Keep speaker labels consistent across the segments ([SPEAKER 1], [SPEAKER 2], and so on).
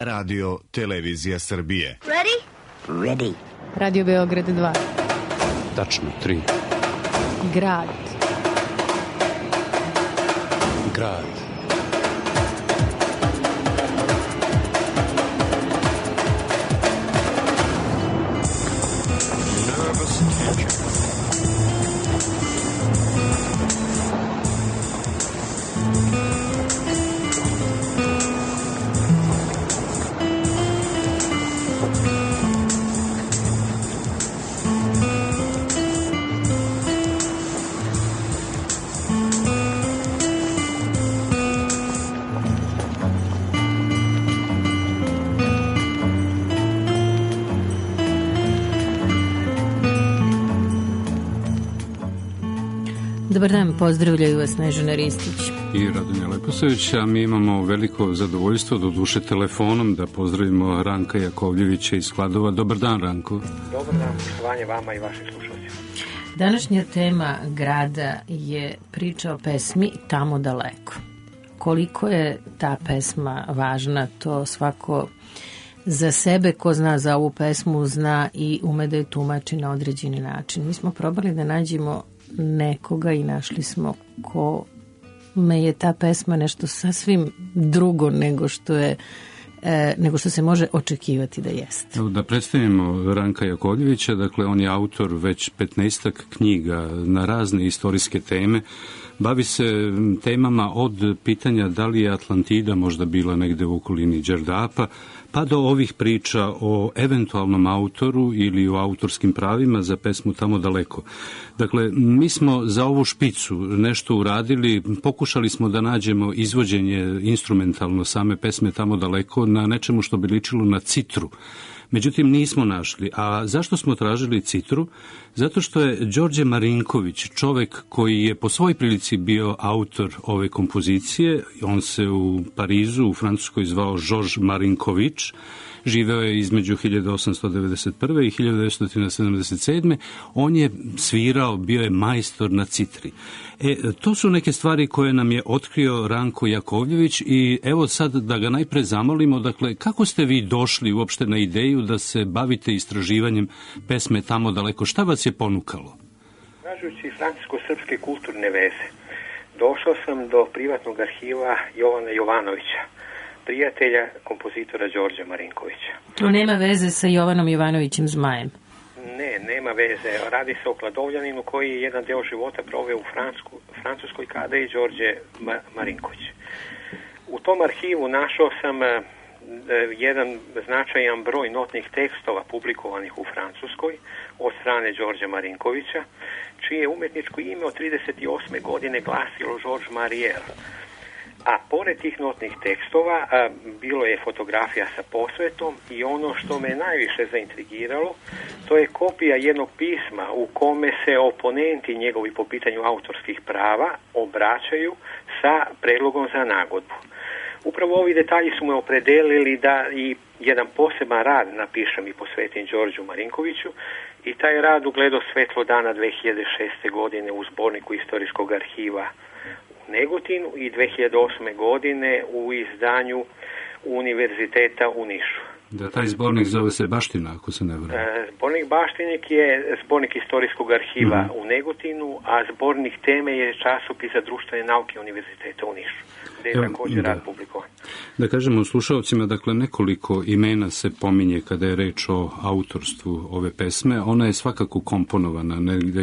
[SPEAKER 1] Radio Televizija Srbije.
[SPEAKER 2] Ready?
[SPEAKER 3] Ready.
[SPEAKER 4] Radio Beograd 2.
[SPEAKER 5] Tačno 3.
[SPEAKER 4] Grad.
[SPEAKER 5] Grad.
[SPEAKER 4] Dobar dan, pozdravljaju vas Snežana Ristić
[SPEAKER 5] i Radonja Leposavić, a mi imamo veliko zadovoljstvo, doduše telefonom, da pozdravimo Ranka Jakovljevića iz Kladova. Dobar dan, Ranko.
[SPEAKER 6] Dobar dan, poštovanje vama i vašim slušalcima.
[SPEAKER 4] Današnja tema grada je priča o pesmi Tamo daleko. Koliko je ta pesma važna, to svako za sebe, ko zna za ovu pesmu, zna i ume da je tumači na određeni način. Mi smo probali da nađemo nekoga i našli smo kome je ta pesma nešto sasvim drugo nego što se može očekivati da jeste.
[SPEAKER 5] Da predstavimo Ranka Jakovljevića, dakle on je autor već 15 knjiga na razne istorijske teme. Bavi se temama od pitanja da li je Atlantida možda bila negde u okolini Đerdapa, pa do ovih priča o eventualnom autoru ili o autorskim pravima za pesmu Tamo daleko. Dakle, mi smo za ovu špicu nešto uradili, pokušali smo da nađemo izvođenje instrumentalno same pesme Tamo daleko na nečemu što bi ličilo na citru. Međutim, nismo našli. A zašto smo tražili citru? Zato što je Đorđe Marinković, čovek koji je po svoj prilici bio autor ove kompozicije. On se u Parizu, u Francuskoj, zvao Georges Marinković. Živeo je između 1891. i 1977. On je svirao, bio je majstor na citri. To su neke stvari koje nam je otkrio Ranko Jakovljević i evo sad da ga najpre zamolimo, dakle, kako ste vi došli uopšte na ideju da se bavite istraživanjem pesme Tamo daleko? Šta vas je ponukalo?
[SPEAKER 6] Tražujući francusko-srpske kulturne veze, došao sam do privatnog arhiva Jovana Jovanovića, prijatelja kompozitora Đorđa Marinkovića.
[SPEAKER 4] To nema veze sa Jovanom Jovanovićem Zmajem?
[SPEAKER 6] Ne, nema veze. Radi se o Kladovljaninu koji je jedan deo života proveo u Francuskoj kada je Đorđe Marinković. U tom arhivu našao sam jedan značajan broj notnih tekstova publikovanih u Francuskoj od strane Đorđa Marinkovića, čije je umetničko ime od 38. godine glasilo Georges Mariel. A pored tih notnih tekstova bilo je fotografija sa posvetom i ono što me najviše zaintrigiralo, to je kopija jednog pisma u kome se oponenti njegovi po pitanju autorskih prava obraćaju sa predlogom za nagodbu. Upravo ovi detalji su me opredelili da i jedan poseban rad napišem i posvetim Đorđu Marinkoviću i taj rad ugledao svetlo dana 2006. godine u zborniku istorijskog arhiva Negotinu i 2008. godine u izdanju Univerziteta u Nišu.
[SPEAKER 5] Da, taj zbornik zove se Baština, ako se ne varam.
[SPEAKER 6] Zbornik Baštinik je zbornik istorijskog arhiva u Negotinu, a zbornik teme je časopis za društvene nauke Univerziteta u Nišu, gde je također rad publikovan. Da
[SPEAKER 5] kažemo slušalcima, dakle, nekoliko imena se pominje kada je reč o autorstvu ove pesme. Ona je svakako komponovana negde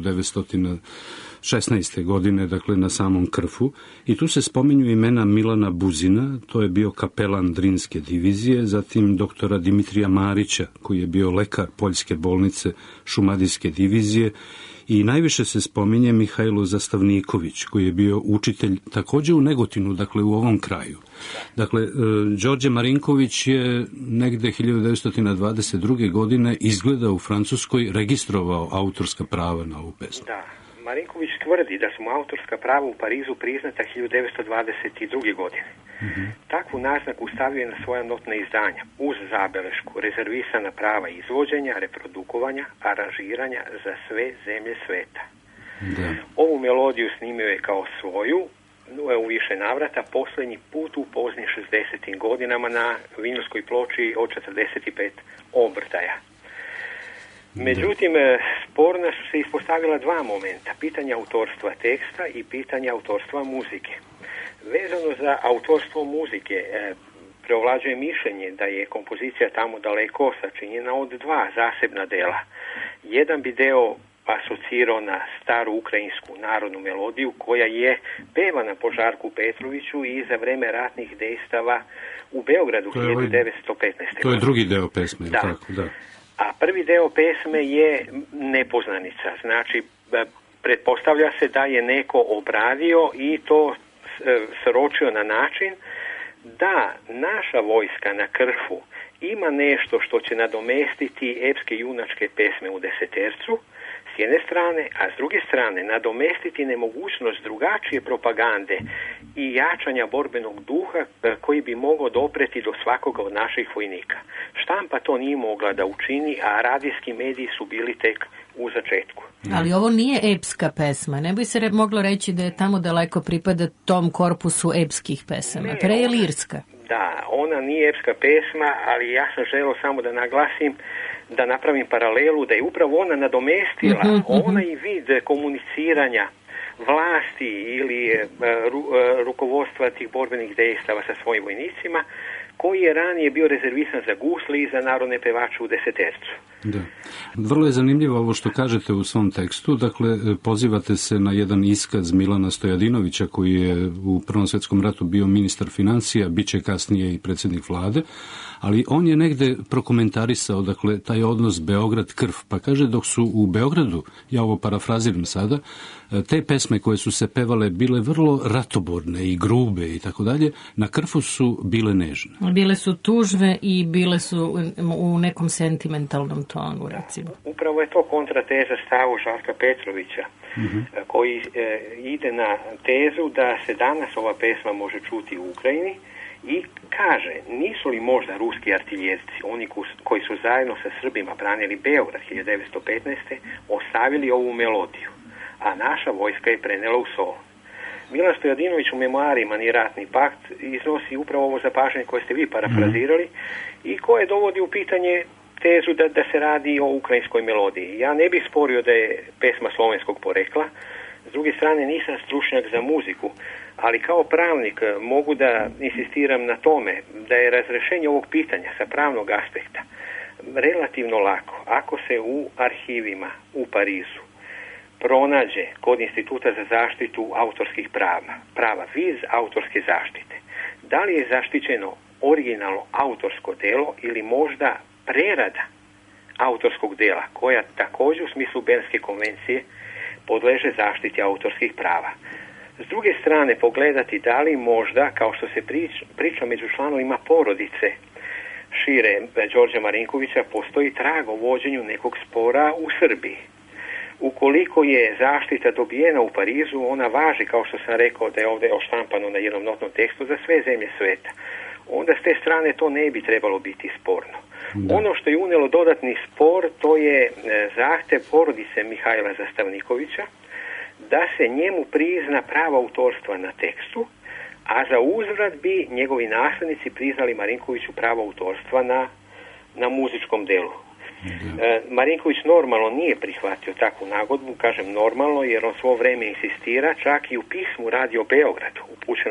[SPEAKER 5] 1916. godine, dakle na samom Krfu, i tu se spominju imena Milana Buzina, to je bio kapelan Drinske divizije, zatim doktora Dimitrija Marića, koji je bio lekar Poljske bolnice Šumadijske divizije, i najviše se spominje Mihajlo Zastavniković, koji je bio učitelj također u Negotinu, dakle u ovom kraju. Dakle, Đorđe Marinković je negde 1922. godine izgleda u Francuskoj registrovao autorska prava na ovu pesmu.
[SPEAKER 6] Da. Marinković tvrdi da su mu autorska prava u Parizu priznata 1922. godine. Takvu naznaku stavio je na svoja notna izdanja, uz zabelešku rezervisana prava izvođenja, reprodukovanja, aranžiranja za sve zemlje sveta. Ovu melodiju snimio je kao svoju, u više navrata, posljednji put u poznim 60. godinama na vinilskoj ploči od 45 obrtaja. Međutim, sporna su se ispostavila dva momenta, pitanje autorstva teksta i pitanje autorstva muzike. Vezano za autorstvo muzike, preovlađuje mišljenje da je kompozicija Tamo daleko sačinjena od dva zasebna dela. Jedan bi deo asocirao na staru ukrajinsku narodnu melodiju koja je pevana po Žarku Petroviću i za vreme ratnih dejstava u Beogradu 1915.
[SPEAKER 5] To je drugi deo pesme,
[SPEAKER 6] da.
[SPEAKER 5] Tako, da.
[SPEAKER 6] A prvi deo pesme je nepoznanica, znači pretpostavlja se da je neko obradio i to sročio na način da naša vojska na Krfu ima nešto što će nadomestiti epske junačke pesme u Desetercu s jedne strane, a s druge strane nadomestiti nemogućnost drugačije propagande i jačanja borbenog duha koji bi mogao dopreti do svakoga od naših vojnika. Štampa to nije mogla da učini, a radijski mediji su bili tek u začetku.
[SPEAKER 4] Ali ovo nije epska pesma. Ne bi se moglo reći da je Tamo daleko pripada tom korpusu epskih pesama. Pre je lirska.
[SPEAKER 6] Da, ona nije epska pesma, ali ja sam želeo samo da naglasim, da napravim paralelu, da je upravo ona nadomestila onaj vid komuniciranja vlasti ili rukovodstva tih borbenih dejstava sa svojim vojnicima, koji je ranije bio rezervisan za gusli i za narodne pevače u Desetercu.
[SPEAKER 5] Da. Vrlo je zanimljivo ovo što kažete u svom tekstu, dakle pozivate se na jedan iskaz Milana Stojadinovića koji je u Prvom svjetskom ratu bio ministar financija, bit će kasnije i predsjednik vlade, ali on je negde prokomentarisao, dakle, taj odnos Beograd-Krf, pa kaže dok su u Beogradu, ja ovo parafraziram sada, te pesme koje su se pevale bile vrlo ratoborne i grube i tako dalje, na Krfu su bile nežne.
[SPEAKER 4] Bile su tužne i bile su u nekom sentimentalnom tonu, recimo.
[SPEAKER 6] Upravo je to kontrateza stavu Žarka Petrovića, koji ide na tezu da se danas ova pesma može čuti u Ukrajini i kaže, nisu li možda ruski artiljerci, oni koji su zajedno sa Srbima branili Beograd 1915. ostavili ovu melodiju, a naša vojska je prenela u Solun. Milan Stojadinović u memoarima Ni rat ni pakt iznosi upravo ovo zapažanje koje ste vi parafrazirali i koje dovodi u pitanje tezu da se radi o ukrajinskoj melodiji. Ja ne bih sporio da je pesma slovenskog porekla, s druge strane nisam stručnjak za muziku, ali kao pravnik mogu da insistiram na tome da je razrešenje ovog pitanja sa pravnog aspekta relativno lako. Ako se u arhivima u Parizu pronađe kod Instituta za zaštitu autorskih prava viz autorske zaštite, da li je zaštićeno originalno autorsko delo ili možda prerada autorskog dela, koja također u smislu Bernske konvencije podleže zaštiti autorskih prava. S druge strane, pogledati da li možda, kao što se priča među članovima porodice šire Đorđa Marinkovića, postoji trag o vođenju nekog spora u Srbiji. Ukoliko je zaštita dobijena u Parizu, ona važi, kao što sam rekao, da je ovdje oštampano na jednom notnom tekstu za sve zemlje sveta. Onda s te strane to ne bi trebalo biti sporno. Da. Ono što je unelo dodatni spor, to je zahtev porodice Mihajla Zastavnikovića da se njemu prizna pravo autorstva na tekstu, a za uzvrat bi njegovi naslednici priznali Marinkoviću pravo autorstva na muzičkom delu. Marinković normalno nije prihvatio takvu nagodbu, kažem normalno jer on svo vrijeme insistira, čak i u pismu Radio Beogradu, upućeno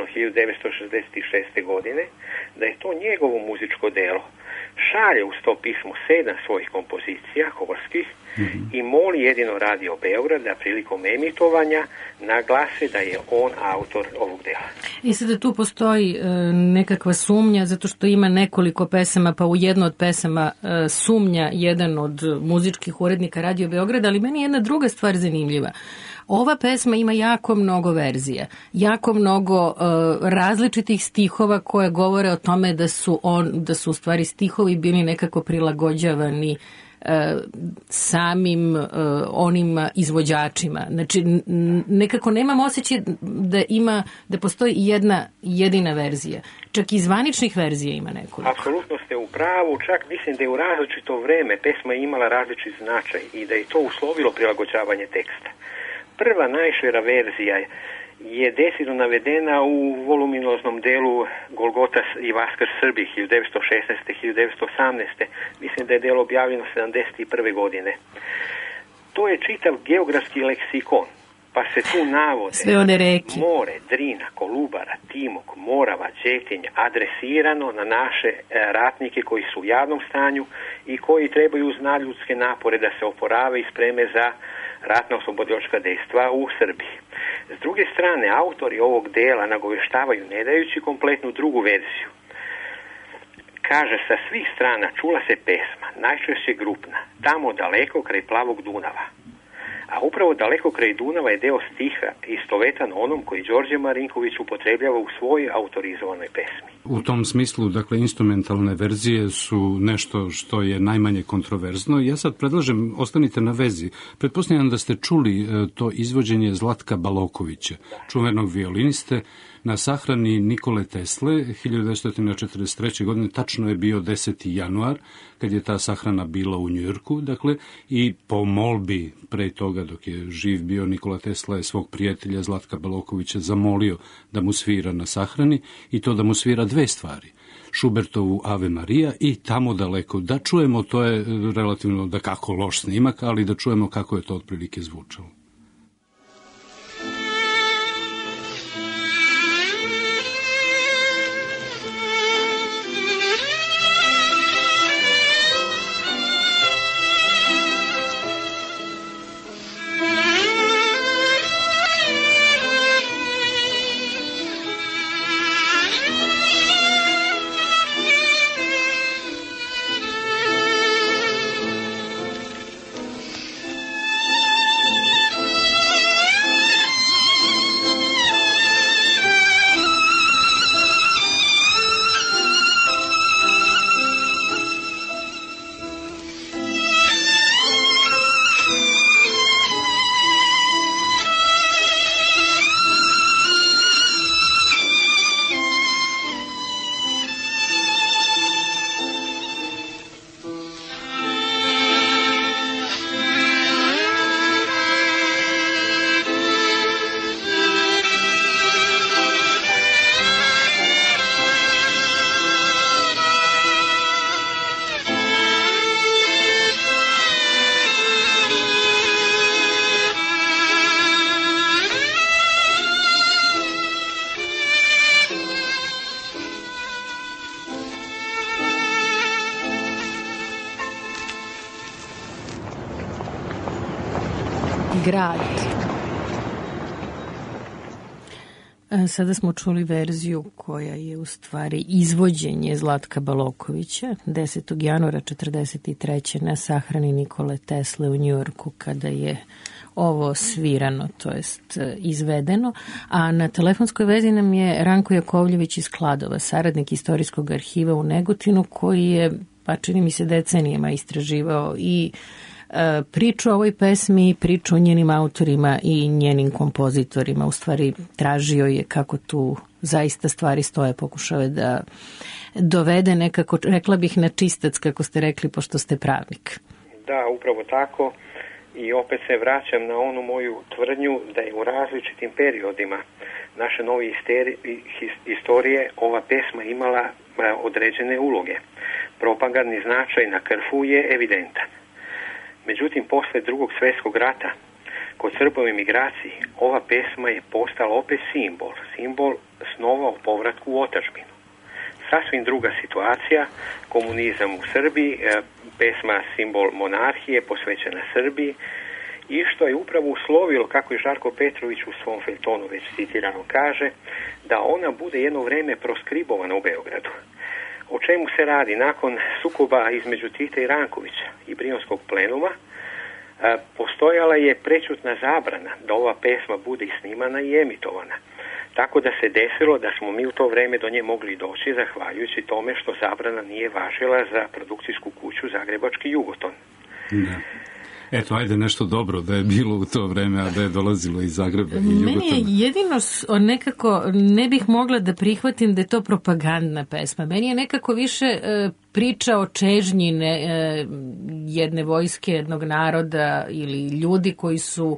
[SPEAKER 6] 1966. godine, da je to njegovo muzičko delo. Šalje uz to pismo 7 svojih kompozicija, horskih, i moli jedino Radio Beograd da prilikom emitovanja naglase da je on autor ovog dela.
[SPEAKER 4] I sada tu postoji nekakva sumnja, zato što ima nekoliko pesama, pa u jednu od pesama sumnja jedan od muzičkih urednika Radio Beograda, ali meni je jedna druga stvar zanimljiva. Ova pesma ima jako mnogo verzija, jako mnogo različitih stihova koje govore o tome da su u stvari stihovi bili nekako prilagođavani samim onim izvođačima. Znači, nekako nemam osjećaj da postoji jedna jedina verzija. Čak i zvaničnih verzija ima nekoliko.
[SPEAKER 6] Apsolutno ste u pravu, čak mislim da je u različito vreme pesma imala različit značaj i da je to uslovilo prilagođavanje teksta. Prva najšira verzija je decidno navedena u voluminoznom delu Golgota i Vaskrs Srbi 1916. 1918. Mislim da je delo objavljeno 1971. godine. To je čitav geografski leksikon, pa se tu navode
[SPEAKER 4] sve one reke.
[SPEAKER 6] More, Drina, Kolubara, Timok, Morava, Đetinj, adresirano na naše ratnike koji su u jadnom stanju i koji trebaju uz nadljudske napore da se oporave i spreme za ratna oslobodilačka dejstva u Srbiji. S druge strane, autori ovog dela nagoveštavaju, ne dajući kompletnu drugu verziju. Kaže, sa svih strana čula se pesma, najčešće grupna, tamo daleko kraj Plavog Dunava. A upravo daleko kraj Dunava je deo stiha istovetan onom koji Đorđe Marinković upotrebljava u svojoj autorizovanoj pesmi.
[SPEAKER 5] U tom smislu, dakle, instrumentalne verzije su nešto što je najmanje kontroverzno. Ja sad predlažem, ostanite na vezi. Pretpostavljam da ste čuli to izvođenje Zlatka Balokovića, čuvenog violiniste, na sahrani Nikole Tesle 1943. godine, tačno je bio 10. januar, kad je ta sahrana bila u Njujorku, dakle, i po molbi pre toga, dok je živ bio Nikola Tesla, je svog prijatelja Zlatka Balokovića zamolio da mu svira na sahrani, i to da mu svira dve stvari. Šubertovu Ave Marija i Tamo daleko. Da čujemo, to je relativno da kako loš snimak, ali da čujemo kako je to otprilike zvučalo.
[SPEAKER 4] Grad. Sada smo čuli verziju koja je u stvari izvođenje Zlatka Balokovića 10. januara 1943. na sahrani Nikole Tesle u Njujorku, kada je ovo svirano, to jest izvedeno. A na telefonskoj vezi nam je Ranko Jakovljević iz Kladova, saradnik Istorijskog arhiva u Negotinu, koji je, pa čini mi se, decenijama istraživao i priču o ovoj pesmi, priču o njenim autorima i njenim kompozitorima. U stvari tražio je kako tu zaista stvari stoje, pokušao je da dovede nekako, rekla bih, na čistac, kako ste rekli, pošto ste pravnik.
[SPEAKER 6] Da, upravo tako, i opet se vraćam na onu moju tvrdnju da je u različitim periodima naše nove istorije ova pesma imala određene uloge. Propagandni značaj na Krfu je evidentan. Međutim, posle Drugog svjetskog rata, kod Srba u emigraciji, ova pesma je postala opet simbol snova o povratku u otadžbinu. Sasvim druga situacija, komunizam u Srbiji, pesma simbol monarhije posvećena Srbiji, i što je upravo uslovilo, kako je Žarko Petrović u svom feljtonu već citirano kaže, da ona bude jedno vreme proskribovana u Beogradu. O čemu se radi? Nakon sukoba između Tita i Rankovića i Brionskog plenuma postojala je prečutna zabrana da ova pesma bude i snimana i emitovana. Tako da se desilo da smo mi u to vreme do nje mogli doći zahvaljujući tome što zabrana nije važila za produkcijsku kuću Zagrebački Jugoton.
[SPEAKER 5] Da. Eto, ajde nešto dobro da je bilo u to vreme, a da je dolazilo iz Zagreba i Jugotona.
[SPEAKER 4] Meni je jedino nekako, ne bih mogla da prihvatim da je to propagandna pesma. Meni je nekako više priča o čežnji jedne vojske, jednog naroda ili ljudi koji su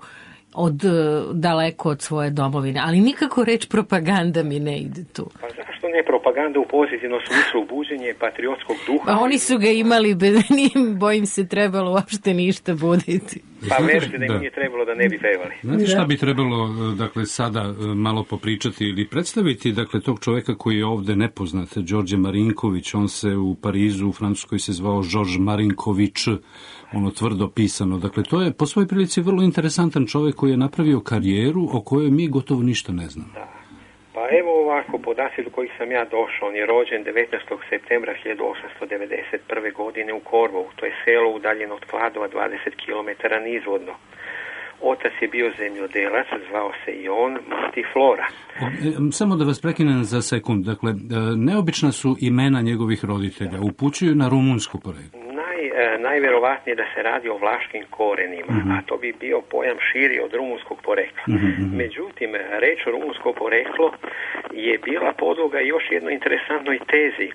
[SPEAKER 4] daleko od svoje domovine, ali nikako reč propaganda mi ne ide tu.
[SPEAKER 6] Pa zašto ne propaganda u pozitivnom smislu, buđenje patriotskog duha?
[SPEAKER 4] Pa oni su ga imali, bojim se trebalo uopšte ništa buditi.
[SPEAKER 6] Pa verujte da im nije trebalo da ne bi pevali.
[SPEAKER 5] Znate šta bi trebalo, dakle, sada malo popričati ili predstaviti, dakle, tog čoveka koji je ovde nepoznat, Đorđe Marinković, on se u Parizu, u Francuskoj se zvao Georges Marinković, ono tvrdo pisano. Dakle, to je po svojoj prilici vrlo interesantan čovek koji je napravio karijeru o kojoj mi gotovo ništa ne znamo.
[SPEAKER 6] Da. Pa evo ovako, podaci do kojih sam ja došao. On je rođen 19. septembra 1891. godine u Korvovu. To je selo udaljeno od Kladova 20 km nizvodno. Otac je bio zemljodelac, zvao se i on Mati Flora.
[SPEAKER 5] Samo da vas prekinem za sekund. Dakle, neobična su imena njegovih roditelja. Upućuju na rumunsku poreklo.
[SPEAKER 6] Najverovatnije da se radi o vlaškim korenima, a to bi bio pojam širi od rumunskog porekla. Međutim, reč rumunsko poreklo je bila podloga još jednoj interesantnoj tezi.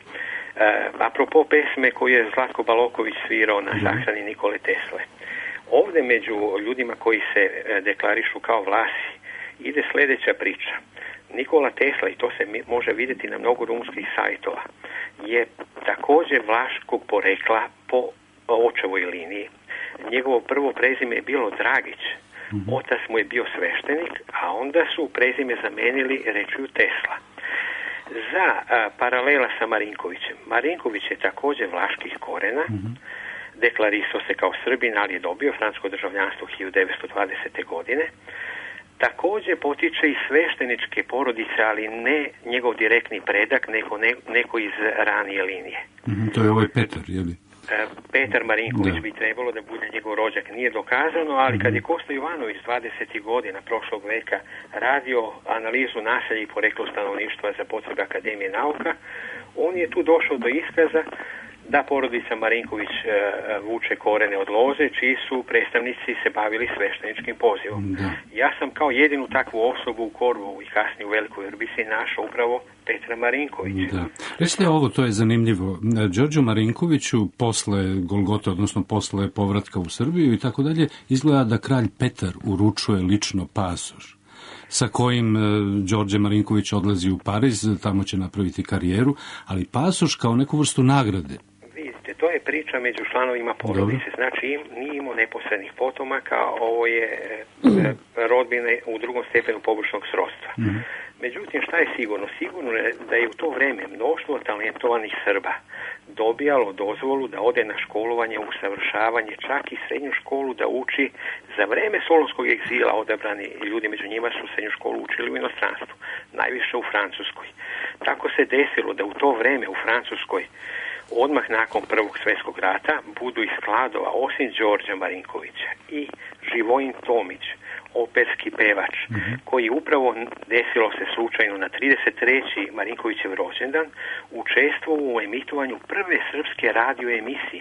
[SPEAKER 6] Apropo pesme koju je Zlatko Baloković svirao na sahrani Nikole Tesle. Ovde među ljudima koji se deklarišu kao Vlasi ide sljedeća priča. Nikola Tesla, i to se može vidjeti na mnogo rumunskih sajtova, je također vlaškog porekla po očevoj liniji. Njegovo prvo prezime je bilo Dragić. Otac mu je bio sveštenik, a onda su prezime zamenili rečju Tesla. Za paralela sa Marinkovićem. Marinković je također vlaških korena, deklarisao se kao Srbin, ali je dobio francusko državljanstvo 1920. godine. Također potiče iz svešteničke porodice, ali ne njegov direktni predak, neko iz ranije linije.
[SPEAKER 5] To je ovaj Petar, je li?
[SPEAKER 6] Petar Marinković bi trebalo da bude njegov rođak. Nije dokazano, ali kad je Kosta Jovanović 20. godina prošlog veka radio analizu naselja i poreklo stanovništva za potrebe Akademije nauka, on je tu došao do iskaza da porodica Marinković vuče korene od loze, čiji su predstavnici se bavili svešteničkim pozivom. Ja sam kao jedinu takvu osobu u Korvovu i kasnije u Velikoj Vrbici našao upravo Petra Marinkovića.
[SPEAKER 5] Recite ovo, to je zanimljivo. Đorđu Marinkoviću posle Golgote, odnosno posle povratka u Srbiju i tako dalje, izgleda da kralj Petar uručuje lično pasoš sa kojim Đorđe Marinković odlazi u Pariz, tamo će napraviti karijeru, ali pasoš kao neku vrstu nagrade.
[SPEAKER 6] Vidite, to je priča među članovima porodice. Znači, nije imao neposrednih potomaka, ovo je rodbine u drugom stepenu pobočnog srodstva. Međutim, šta je sigurno? Sigurno je da je u to vreme mnoštvo talentovanih Srba dobijalo dozvolu da ode na školovanje, usavršavanje, čak i srednju školu da uči. Za vreme solunskog egzila odabrani ljudi među njima su srednju školu učili u inostranstvu, najviše u Francuskoj. Tako se desilo da u to vreme u Francuskoj odmah nakon Prvog svjetskog rata budu iz Kladova, osim Đorđa Marinkovića, i Živojin Tomić, operski pevač, koji upravo desilo se slučajno na 33. Marinkovićev rođendan, učestvovao u emitovanju prve srpske radio emisije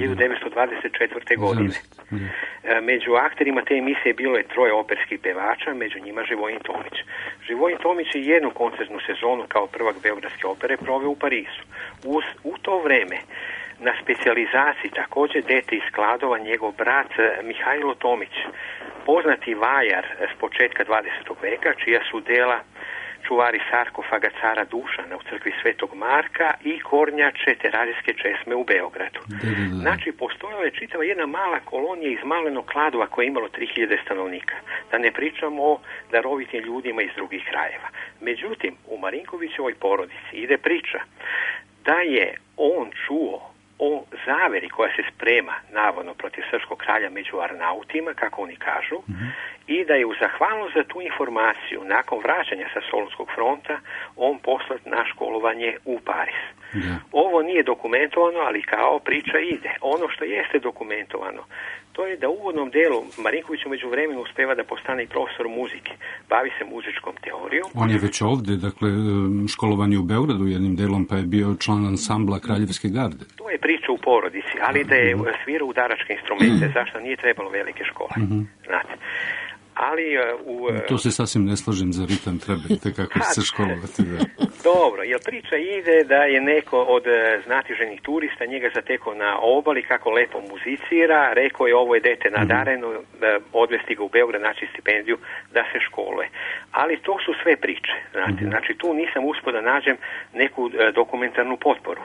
[SPEAKER 6] 1924. godine. Među akterima te emisije bilo je 3 operskih pevača, među njima Živojin Tomić. Živojin Tomić je jednu koncertnu sezonu kao prvak beogradske opere proveo u Parizu. U to vreme na specijalizaciji također dete iz Kladova, njegov brat Mihajlo Tomić, poznati vajar s početka 20. veka, čija su dela čuvari sarkofaga cara Dušana u crkvi Svetog Marka i kornjače terazijske česme u Beogradu. Znači, postojala je čitava jedna mala kolonija iz malenog Kladova koja je imalo 3000 stanovnika. Da ne pričamo o darovitim ljudima iz drugih krajeva. Međutim, u Marinkovićevoj porodici ide priča da je on čuo o zaveri koja se sprema navodno protiv srpskog kralja među Arnautima, kako oni kažu, i da je u zahvalnost za tu informaciju nakon vraćanja sa Solunskog fronta on poslat na školovanje u Pariz. Ovo nije dokumentovano, ali kao priča ide. Ono što jeste dokumentovano, to je da u uvodnom delu Marinković u međuvremenu uspeva da postane i profesor muzike. Bavi se muzičkom teorijom.
[SPEAKER 5] On je već ovde, dakle, školovanje u Beogradu jednim delom, pa je bio član ansambla Kraljevske garde.
[SPEAKER 6] To je priča u porodici, ali da je svirao udaračke instrumente, zašto nije trebalo velike škole. Znate. Ali
[SPEAKER 5] To se sasvim ne slažem, za ritam treba itekako se školovati. Da.
[SPEAKER 6] Dobro, jer priča ide da je neko od znatiženih turista njega zatekao na obali, kako lepo muzicira, rekao je ovo je dete nadareno, odvesti ga u Beograd, naći stipendiju da se školuje. Ali to su sve priče, znate. Znači tu nisam uspio da nađem neku dokumentarnu potporu.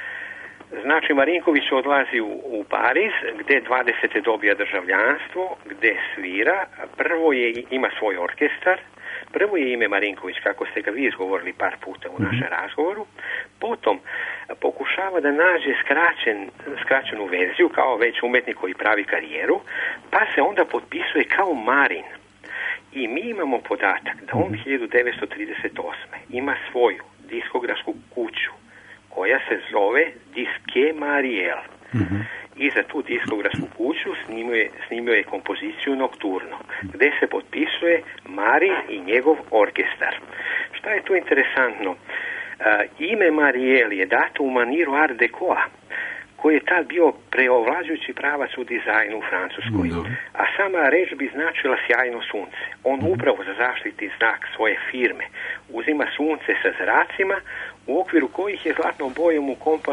[SPEAKER 6] Znači, Marinković odlazi u Pariz, gdje 20. dobija državljanstvo, gdje svira. Prvo ima svoj orkestar, prvo je ime Marinković, kako ste ga vi izgovorili par puta u našem razgovoru. Potom pokušava da nađe skraćenu verziju, kao već umjetnik koji pravi karijeru, pa se onda potpisuje kao Marin. I mi imamo podatak da on 1938. ima svoju diskografsku kuću, koja se zove Disque Mariel. I za tu diskografsku kuću snimio je kompoziciju Nocturno, gdje se potpisuje Marin i njegov orkestar. Šta je tu interesantno? Ime Mariel je dato u maniru Art Decoa, koji je tad bio preovlađujući pravac u dizajnu u Francuskoj. A sama reč bi značila sjajno sunce. On upravo za zaštiti znak svoje firme uzima sunce sa zracima, u okviru kojih je zlatnom bojom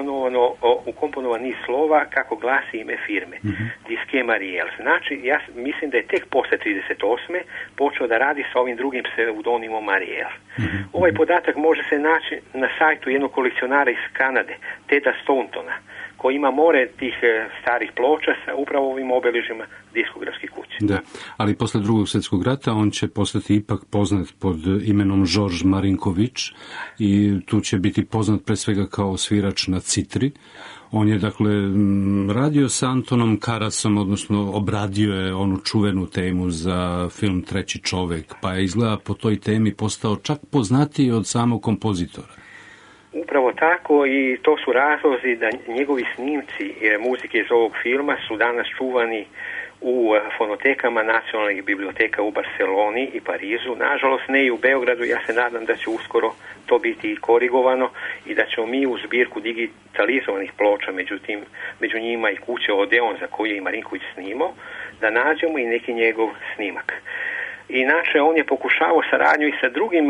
[SPEAKER 6] ukomponovan niz slova kako glasi ime firme. Disque Mariel. Znači, ja mislim da je tek posle 38. počeo da radi sa ovim drugim pseudonimom Mariel. Ovaj podatak može se naći na sajtu jednog kolekcionara iz Kanade, Teda Stountona, koji ima more tih starih ploča sa upravo ovim obeležima diskografskih kuća.
[SPEAKER 5] Da, ali posle Drugog svjetskog rata on će postati ipak poznat pod imenom Georges Marinković i tu će biti poznat pre svega kao svirač na citri. On je, dakle, radio sa Antonom Karasom, odnosno obradio je onu čuvenu temu za film Treći čovek, pa je izgleda po toj temi postao čak poznatiji od samog kompozitora.
[SPEAKER 6] Upravo tako, i to su razlozi da njegovi snimci muzike iz ovog filma su danas čuvani u fonotekama nacionalnih biblioteka u Barceloni i Parizu. Nažalost ne i u Beogradu, ja se nadam da će uskoro to biti korigovano i da ćemo mi u zbirku digitalizovanih ploča, među njima i kuće Odeon za koju je i Marinković snimao, da nađemo i neki njegov snimak. Inače, on je pokušavao saradnju i sa drugim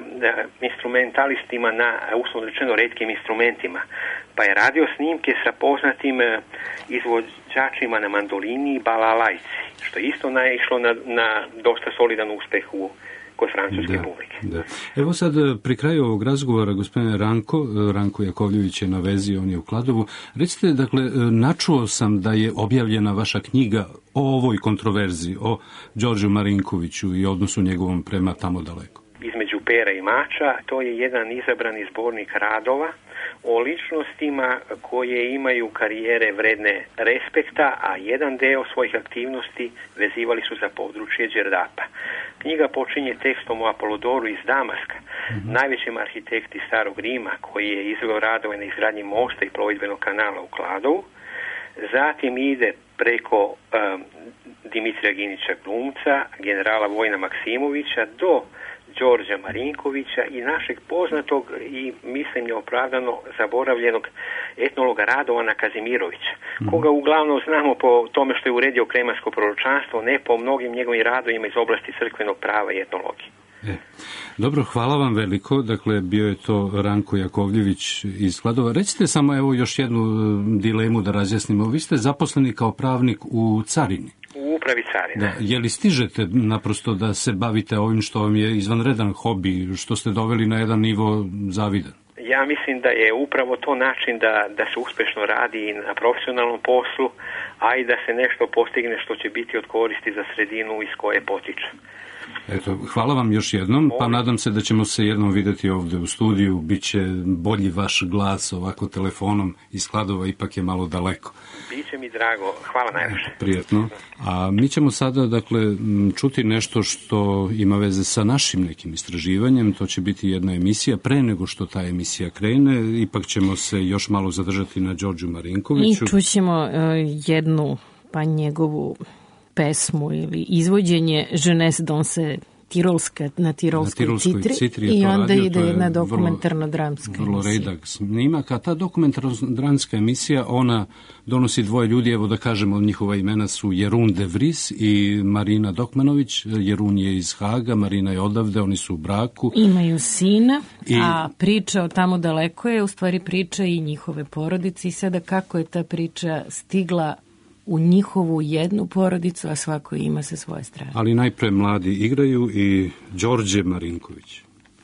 [SPEAKER 6] instrumentalistima na, uslovno rečeno, retkim instrumentima. Pa je radio snimke sa poznatim izvođačima na mandolini i balalajci, što je isto naišlo na dosta solidan uspeh kod francuske publike.
[SPEAKER 5] Da. Evo sad, pri kraju ovog razgovora, gospodine Ranko Jakovljević je na vezi, on je u Kladovu. Recite, dakle, načuo sam da je objavljena vaša knjiga o ovoj kontroverziji, o Đorđu Marinkoviću i odnosu njegovom prema Tamo daleko.
[SPEAKER 6] Između pera i mača, to je jedan izabrani zbornik radova o ličnostima koje imaju karijere vredne respekta, a jedan deo svojih aktivnosti vezivali su za područje Đerdapa. Knjiga počinje tekstom o Apolodoru iz Damaska, najvećem arhitekti Starog Rima, koji je izveo radove na izgradnji mosta i plovidbenog kanala u Kladovu. Zatim ide preko Dimitrija Ginića glumca, generala Vojna Maksimovića, do Đorđa Marinkovića i našeg poznatog i mislim neopravdano zaboravljenog etnologa Radovana Kazimirovića, koga uglavnom znamo po tome što je uredio kremansko proročanstvo, ne po mnogim njegovim radovima iz oblasti crkvenog prava i etnologije.
[SPEAKER 5] Dobro, hvala vam veliko. Dakle, bio je to Ranko Jakovljević iz Kladova. Recite samo evo još jednu dilemu da razjasnimo. Vi ste zaposleni kao pravnik u carini.
[SPEAKER 6] U upravi carina.
[SPEAKER 5] Da, je li stižete naprosto da se bavite ovim što vam je izvanredan hobi, što ste doveli na jedan nivo zavidan?
[SPEAKER 6] Ja mislim da je upravo to način da se uspešno radi na profesionalnom poslu, a i da se nešto postigne što će biti od koristi za sredinu iz koje potiče.
[SPEAKER 5] Eto, hvala vam još jednom, pa nadam se da ćemo se jednom vidjeti ovdje u studiju, bit će bolji vaš glas ovako telefonom iz Kladova, ipak je malo daleko.
[SPEAKER 6] Biće mi drago, hvala najviše.
[SPEAKER 5] Prijetno. A mi ćemo sada, dakle, čuti nešto što ima veze sa našim nekim istraživanjem, to će biti jedna emisija, pre nego što ta emisija krene, ipak ćemo se još malo zadržati na Đorđu Marinkoviću.
[SPEAKER 4] I čućemo jednu, pa njegovu pesmu ili izvođenje Jeunesse danse na Tirolskoj Citri i onda ide jedna dokumentarno-dramska
[SPEAKER 5] vrlo
[SPEAKER 4] emisija.
[SPEAKER 5] redak snimak, a ta dokumentarno-dramska emisija, ona donosi dvoje ljudi, evo da kažemo, njihova imena su Jeroen de Vries i Marina Dokmanović. Jeroen je iz Haga, Marina je odavde, oni su u braku.
[SPEAKER 4] Imaju sina, a priča o Tamo daleko je u stvari priča i njihove porodice i sada kako je ta priča stigla u njihovu jednu porodicu, a svako ima sa svoje strane.
[SPEAKER 5] Ali najpre mladi igraju i Đorđe Marinković.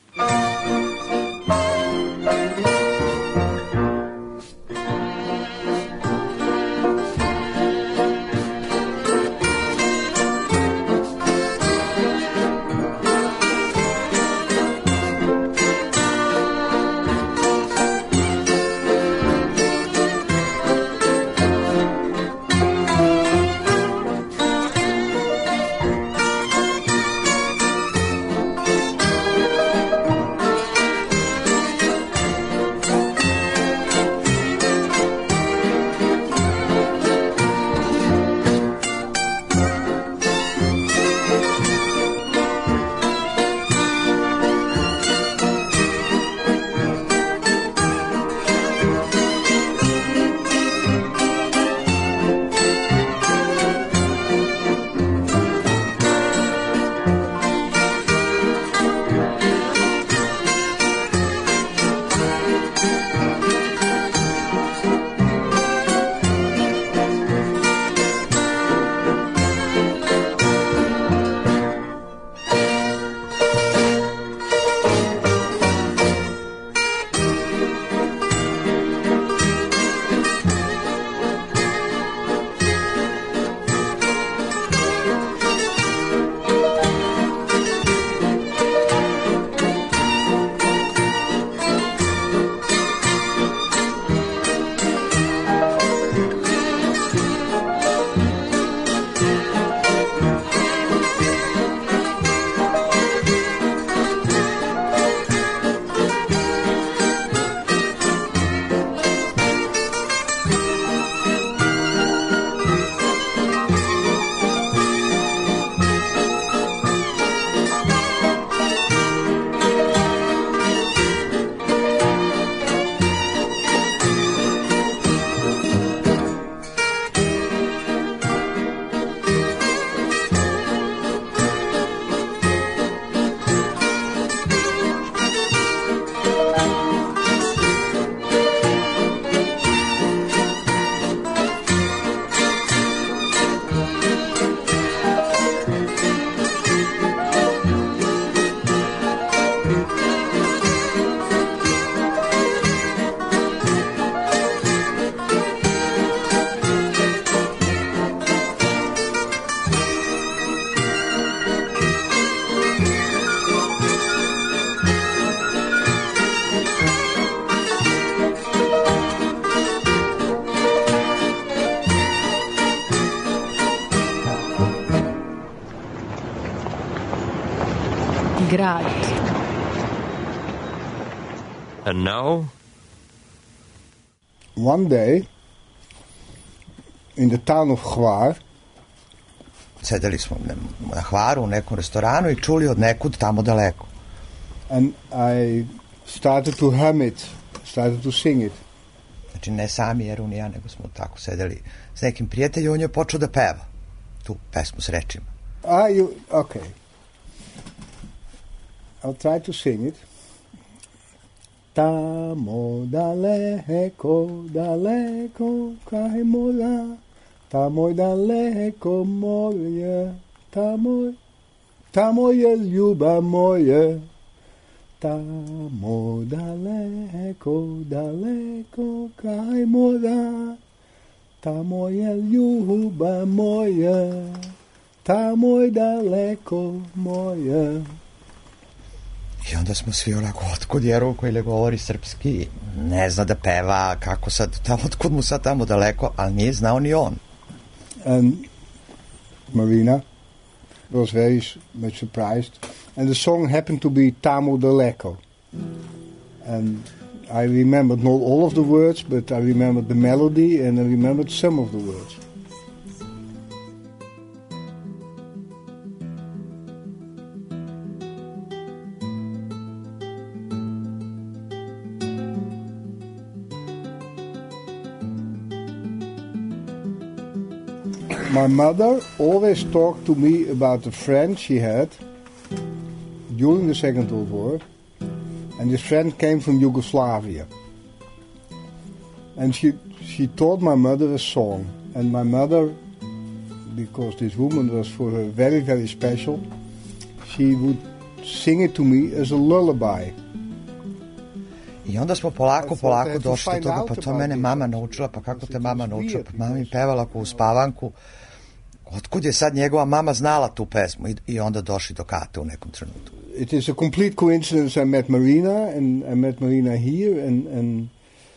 [SPEAKER 4] Grad.
[SPEAKER 2] And now?
[SPEAKER 3] One day, in the town of Hvar,
[SPEAKER 7] sedeli smo na Hvaru u nekom restoranu i čuli od nekud tamo daleko.
[SPEAKER 3] And I started to hum it, started to sing it.
[SPEAKER 7] Znači ne sami Jeroen i ja, nego smo tako sedeli s nekim prijateljom, on je počeo da peva tu pesmu s rečima.
[SPEAKER 3] Okay. I'll try to sing it. Tamo daleko, daleko, kraj mora, tamo daleko moje, tamo je ljubav moje. Tamo daleko, daleko, kraj mora, tamo je ljubav moja, tamo je daleko moja.
[SPEAKER 7] I onda smo svi onako, otkud Jeroen koji ne govori srpski, ne zna da peva, kako sad, tamo, otkud mu sad tamo daleko, ali nije znao ni on.
[SPEAKER 3] And Marina was very much surprised. And the song happened to be Tamo daleko. And I remembered not all of the words, but I remembered the melody and I remembered some of the words. my mother always talked to me about a friend she had during the Second World War, and this friend came from Yugoslavia. And she taught my mother a song, and my mother, because this woman was for her very, very special, she would sing it to me as a lullaby.
[SPEAKER 7] I onda smo polako došli do toga, pa to mene mama naučila, pa kako te mama naučila, pa mama mi pevala ko u spavanku. Otkud je sad njegova mama znala tu pesmu i onda došli do Kate u nekom trenutku.
[SPEAKER 3] It is a complete coincidence I met Marina, and I met Marina here, and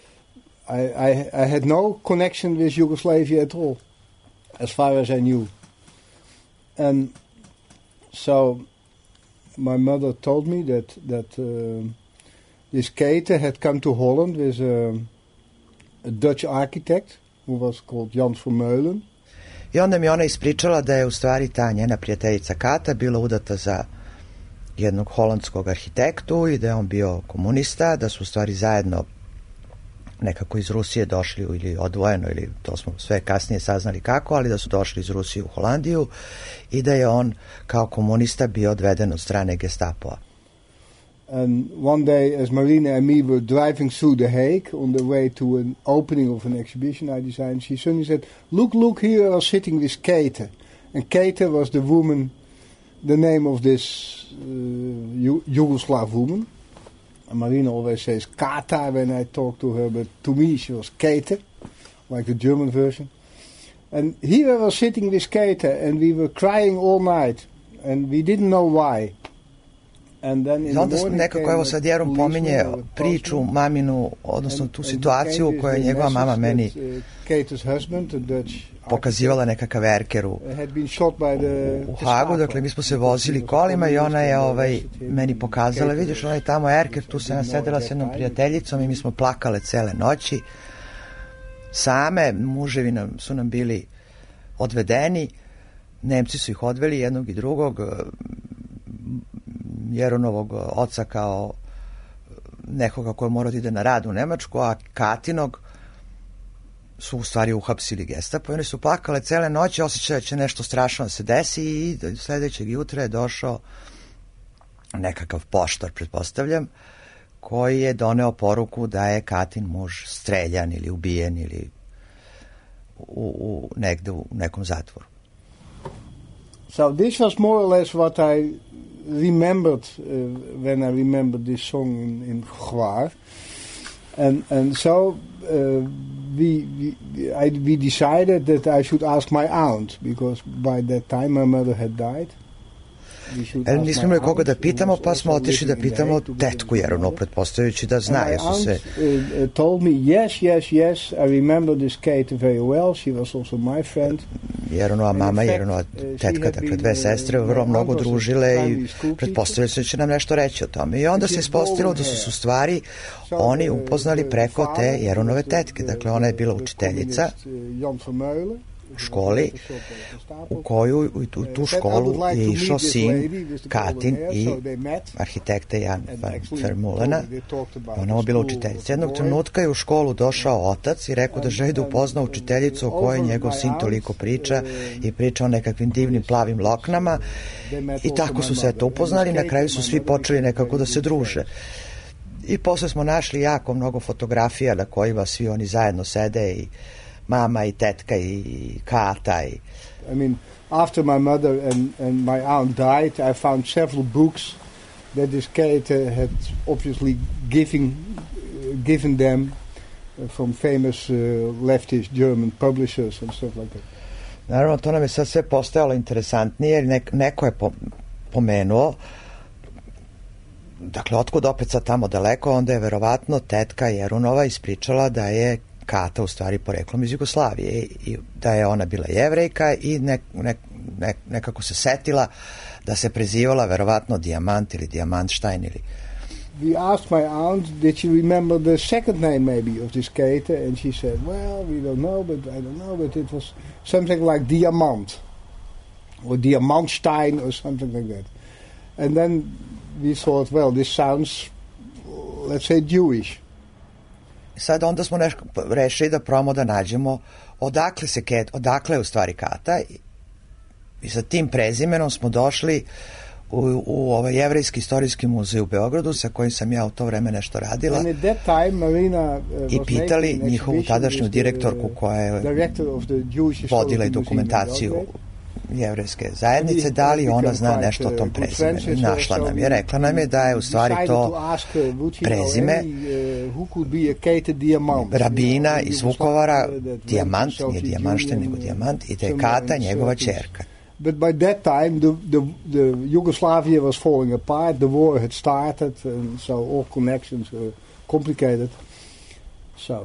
[SPEAKER 3] I had no connection with Yugoslavia at all, as far as I knew. And so my mother told me that this Kate had come to Holland with a Dutch architect who was called Jan Vermeulen.
[SPEAKER 7] I onda mi ona ispričala da je u stvari ta njena prijateljica Kata bila udata za jednog holandskog arhitektu i da je on bio komunista, da su u stvari zajedno nekako iz Rusije došli ili odvojeno, ili to smo sve kasnije saznali kako, ali da su došli iz Rusije u Holandiju i da je on kao komunista bio odveden od strane Gestapoa.
[SPEAKER 3] And one day, as Marina and me were driving through The Hague on the way to an opening of an exhibition I designed, she suddenly said, look, here I was sitting with Kate. And Kate was the woman, the name of this Yugoslav woman. And Marina always says Kata when I talk to her, but to me she was Kate, like the German version. And here I was sitting with Kate, and we were crying all night, and we didn't know why.
[SPEAKER 7] Onda nekako, evo sad Jerom pominje priču maminu, odnosno tu situaciju u kojoj je njegova mama meni pokazivala nekakav erker u Hagu, dakle mi smo se vozili kolima i ona je meni pokazala, vidiš onaj tamo erker, tu se nasedela s jednom prijateljicom i mi smo plakale cele noći same, muževi su nam bili odvedeni, Nemci su ih odveli jednog i drugog, Jeronovog oca kao nekoga koji mora da ide na rad u Nemačku, a Katinog su u stvari uhapsili Gestapo i oni su plakale cele noći, osjećaju da će nešto strašno da se desi i sledećeg jutra je došao nekakav poštar, pretpostavljam, koji je doneo poruku da je Katin muž streljan ili ubijen ili negde u nekom zatvoru.
[SPEAKER 3] So this was more or less what I remembered when I remembered this song in Hvar, and so we decided that I should ask my aunt, because by that time my mother had died.
[SPEAKER 7] Nismo imali koga da pitamo, pa smo otišli da pitamo tetku Jeronu, pretpostavljajući da zna, jesu se...
[SPEAKER 3] told me, yes, I remember this Kate very well, she was also my friend.
[SPEAKER 7] Jeronova mama, Jeronova tetka, dakle dve sestre, vrlo mnogo družile i pretpostavljaju se da će nam nešto reći o tome. I onda se ispostavilo da su se u stvari oni upoznali preko te Jeronove tetke, dakle ona je bila učiteljica u školi, u koju u tu školu je išao sin Katin i arhitekta Jan Vermeulena. Ona je bila učiteljica. Jednog trenutka je u školu došao otac i rekao da želi da upozna učiteljicu o kojoj njegov sin toliko priča i priča o nekakvim divnim plavim loknama i tako su se to upoznali. Na kraju su svi počeli nekako da se druže. I posle smo našli jako mnogo fotografija na kojima svi oni zajedno sede i mama i tetka i Kata. I
[SPEAKER 3] mean, after my mother and my aunt died, I found several books that this Kate had obviously given them from famous leftist German publishers and stuff like that.
[SPEAKER 7] Naravno, to nam je sad sve postajalo interesantnije, jer neko je pomenuo, dakle, otkud opet sad tamo daleko, onda je verovatno tetka Jerunova ispričala da je Kata u stvari poreklom iz Jugoslavije i da je ona bila Jevrejka i nekako se setila da se prezivala verovatno Dijamant ili Dijamantštajn ili...
[SPEAKER 3] We asked my aunt, did she remember the second name maybe of this Kate, and she said, well, we don't know, but it was something like Diamant or Diamantštajn or something like that. And then we thought, well, this sounds, let's say, Jewish.
[SPEAKER 7] Sad onda smo rešili da probamo da nađemo odakle je u stvari Kata, i sa tim prezimenom smo došli u ovaj Jevrejski istorijski muzej u Beogradu, sa kojim sam ja u to vreme nešto radila, i pitali njihovu tadašnju direktorku koja je vodila i dokumentaciju jevrejske zajednice, da li ona zna nešto o tom prezimenu. Našla nam je, rekla nam je da je u stvari to prezime rabina iz Vukovara, Dijamant, nije Dijamanštin nego Dijamant, i da je Kata njegova ćerka.
[SPEAKER 3] But by that time, the Yugoslavia was falling apart. The war had started, and so all connections were complicated. So,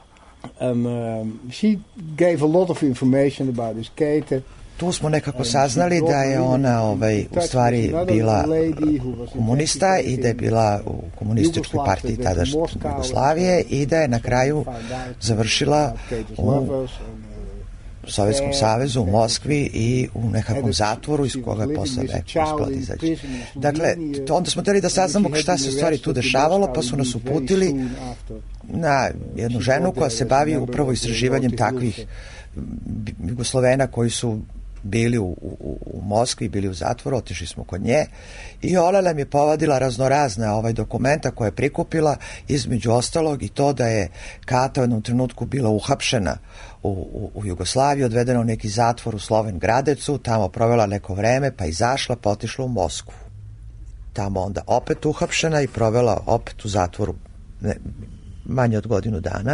[SPEAKER 3] she gave a lot of information about this Kate.
[SPEAKER 7] Tu smo nekako saznali da je ona u stvari bila komunista i da je bila u komunističkoj partiji tadašnje Jugoslavije i da je na kraju završila u Sovjetskom savezu u Moskvi i u nekakvom zatvoru iz koga je posle uspela da izađe. Dakle, onda smo hteli da saznamo šta se u stvari tu dešavalo, pa su nas uputili na jednu ženu koja se bavi upravo istraživanjem takvih Jugoslovena koji su bili u Moskvi, bili u zatvoru, otišli smo kod nje i ona nam je povadila raznorazne dokumenta koje je prikupila, između ostalog i to da je Kata u jednom trenutku bila uhapšena u Jugoslaviji, odvedena u neki zatvor u Sloven Gradecu, tamo provela neko vreme, pa izašla, pa otišla u Moskvu. Tamo onda opet uhapšena i provela opet u zatvoru manje od godinu dana.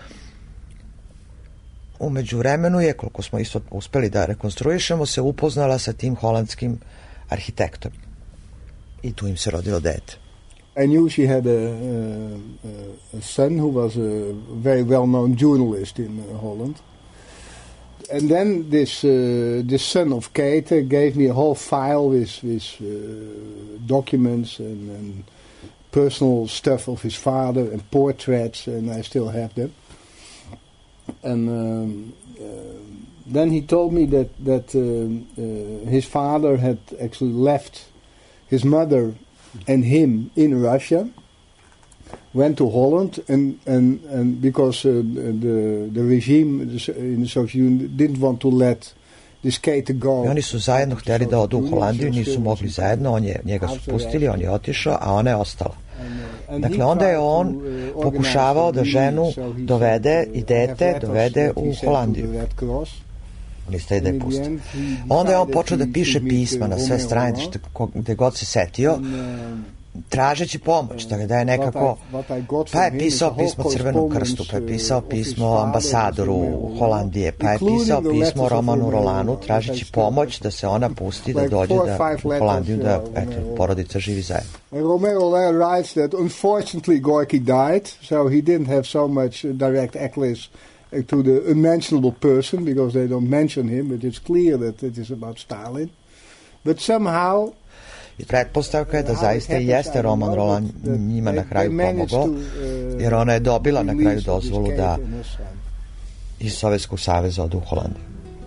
[SPEAKER 7] U međuvremenu je, koliko smo isto uspeli da rekonstruišemo, se upoznala sa tim holandskim arhitektom. I tu im se rodilo dete.
[SPEAKER 3] I knew she had a son who was a very well-known journalist in Holland. And then this son of Kate gave me a whole file with documents and personal stuff of his father and portraits, and I still have them. And then he told me that his father had actually left his mother and him in Russia, went to Holland, and because the regime in the Soviet Union didn't want to let this Kate go.
[SPEAKER 7] I oni su zajedno htjeli da odu u Holandiju, nisu mogli zajedno, njega su pustili, on je otišao, a ona je ostala. Dakle, onda je on pokušavao da ženu dovede i dete dovede u Holandiju. Niste da je pusti. Onda je on počeo da piše pisma na sve strane, gde god se setio, tražeći pomoć, da je nekako, pa je pisao pismo Crvenom krstu, pa je pisao pismo ambasadoru Holandije, pa je pisao pismo Romanu Rolanu, tražeći pomoć da se ona pusti da dođe u Holandiju, da porodica živi zajedno.
[SPEAKER 3] Romanu Rolan writes that unfortunately Gorky died, so he didn't have so much direct access to the unmentionable person, because they don't mention him, but it's clear that it is about Stalin. But somehow
[SPEAKER 7] i pretpostavka je da zaista i jeste Roman Rolan njima na kraju pomogao, jer ona je dobila na kraju dozvolu da iz Sovjetskog saveza odu u Holandiju.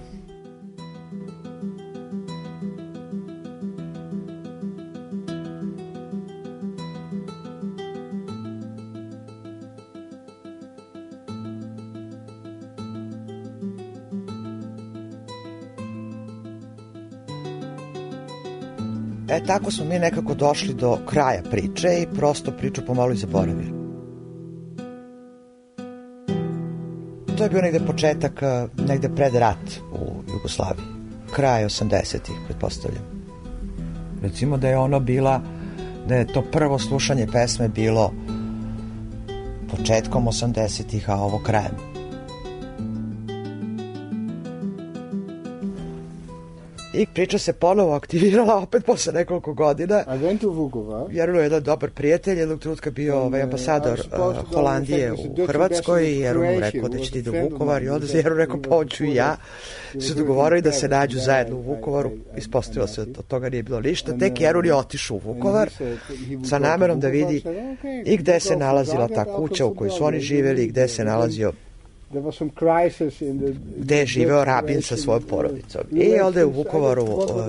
[SPEAKER 7] Tako smo mi nekako došli do kraja priče i prosto priču pomalo i zaboravili. To je bio negde početak, negde pred rat u Jugoslaviji. Kraj 80-ih, pretpostavljam. Recimo da je ono bila, da je to prvo slušanje pesme bilo početkom 80-ih, a ovo krajem. I priča se ponovo aktivirala opet posle nekoliko godina. Jer je jedan dobar prijatelj, jednog trenutka bio ambasador Holandije u Hrvatskoj, jer on mu rekao da će ti do Vukovar, i onda se Jeru rekao pa hoću i ja. Su dogovorili da se nađu zajedno u Vukovaru, ispostavilo se od toga nije bilo ništa, tek Jerun je otišao u Vukovar sa namerom da vidi i gde se nalazila ta kuća u kojoj su oni živjeli i gde se nalazio gde je živeo rabin sa svojom porodicom. I ovde u Vukovaru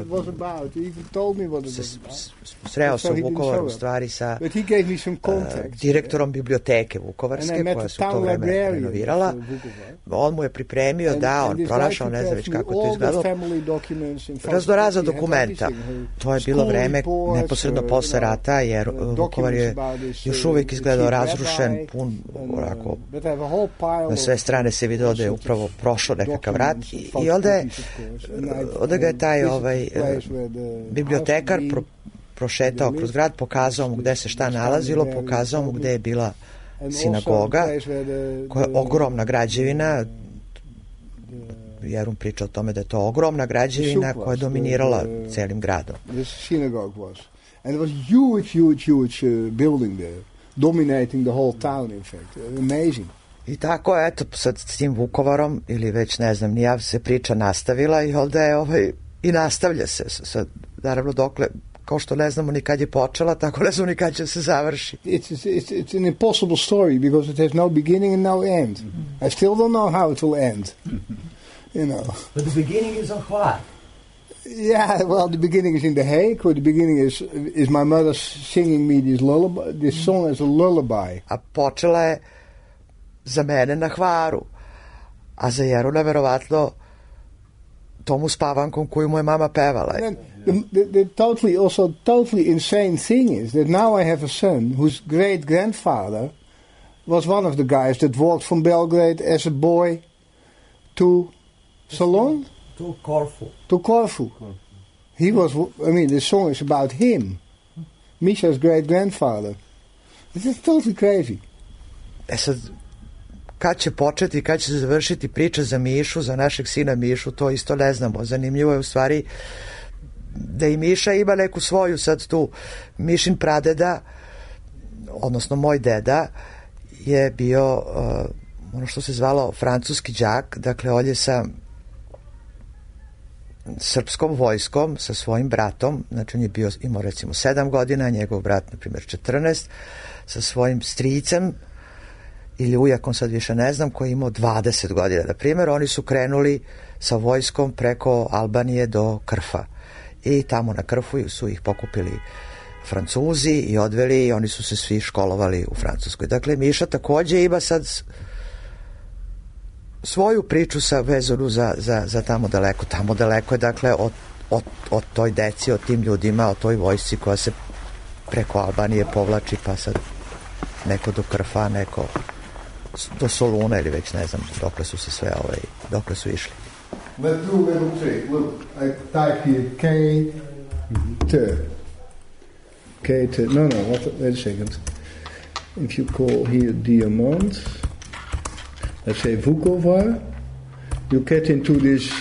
[SPEAKER 7] sreo se u Vukovaru u stvari sa direktorom biblioteke Vukovarske, koja se u to vreme renovirala. On mu je pripremio da on pronašao, ne znam već kako to izgledalo, raznorazna dokumenta. To je bilo vreme neposredno posle rata, jer Vukovar je još uvijek izgledao razrušen, pun onako, na sve strane se video da je upravo prošao nekakav rat i onda ga je taj bibliotekar prošetao kroz grad, pokazao mu gde se šta nalazilo, pokazao mu gde je bila sinagoga, koja je ogromna građevina. Jerun priča o tome da je to ogromna građevina koja je dominirala celim gradom.
[SPEAKER 3] And it was huge building there, dominating the whole town, in fact. Amazing.
[SPEAKER 7] I tako, eto, sad s tim Vukovarom, ili već ne znam, nija se priča nastavila i ovdje je i nastavlja se. Sad, naravno, dokle, kao što ne znamo ni kad je počela, tako ne znamo ni kad će se završi.
[SPEAKER 3] It's an impossible story, because it has no beginning and no end. I still don't know how it will end. You know.
[SPEAKER 7] But the beginning is on what?
[SPEAKER 3] Yeah, well, the beginning is in The Hague, where the beginning is my mother singing me this song as a lullaby.
[SPEAKER 7] A počela je za mene na Hvaru, a za Jeruna verovatno tomu spavankom koju mu je mama pevala.
[SPEAKER 3] The totally insane thing is that now I have a son whose great-grandfather was one of the guys that walked from Belgrade as a boy to Ceylon? To Corfu. He was, the song is about him. Misha's great-grandfather. This is totally crazy.
[SPEAKER 7] Sad, kad će početi, kad će se završiti priča za Mišu, za našeg sina Mišu, to isto ne znamo. Zanimljivo je u stvari da i Miša ima neku svoju sad tu. Mišin pradeda, odnosno moj deda, je bio ono što se zvalo francuski đak, dakle on je sa srpskom vojskom, sa svojim bratom, znači on je imao recimo 7 godina, njegov brat na primjer 14, sa svojim stricem ili ujakom, sad više ne znam, koji je imao 20 godina. Na primjer, oni su krenuli sa vojskom preko Albanije do Krfa i tamo na Krfu su ih pokupili Francuzi i odveli i oni su se svi školovali u Francuskoj. Dakle, Miša takođe ima sad svoju priču sa vezanu za tamo daleko. Tamo daleko je, dakle, od toj deci, od tim ljudima, od toj vojsci koja se preko Albanije povlači, pa sad neko do Krfa, neko do Soluna ili već ne znam dokle su se sve dokle su išli.
[SPEAKER 3] Let's do a little trick. Look, I type here K-T. No, wait a second. If you call here Diamant, let's say Vukovar, you get into this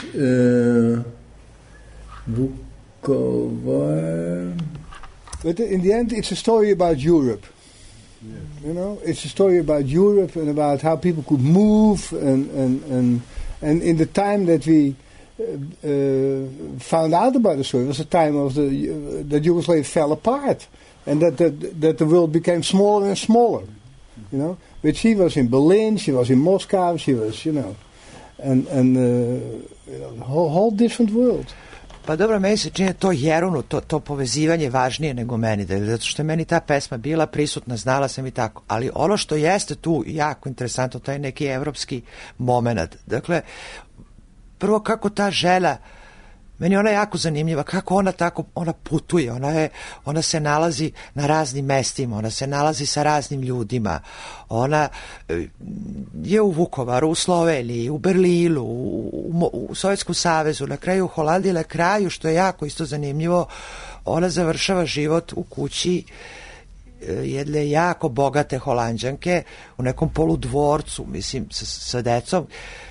[SPEAKER 3] Vukovar. But in the end, it's a story about Europe. Yeah. You know, it's a story about Europe and about how people could move and in the time that we found out about the story was the time of that Yugoslavia fell apart and that the world became smaller and smaller. You know, but she was in Berlin, she was in Moscow, she was, and a whole different world.
[SPEAKER 7] Pa dobro, meni se čini to Jerunu, to povezivanje važnije nego meni, zato što je meni ta pesma bila prisutna, znala sam i tako, ali ono što jeste tu jako interesantno, to je neki evropski moment. Dakle, prvo kako ta želja, meni ona jako zanimljiva, kako ona putuje, ona se nalazi na raznim mestima, ona se nalazi sa raznim ljudima, ona je u Vukovaru, u Sloveniji, u Berlinu, u Sovjetskom savezu, na kraju u Holandiji, na kraju, što je jako isto zanimljivo, ona završava život u kući jedne jako bogate Holanđanke, u nekom poludvorcu, mislim, sa decom.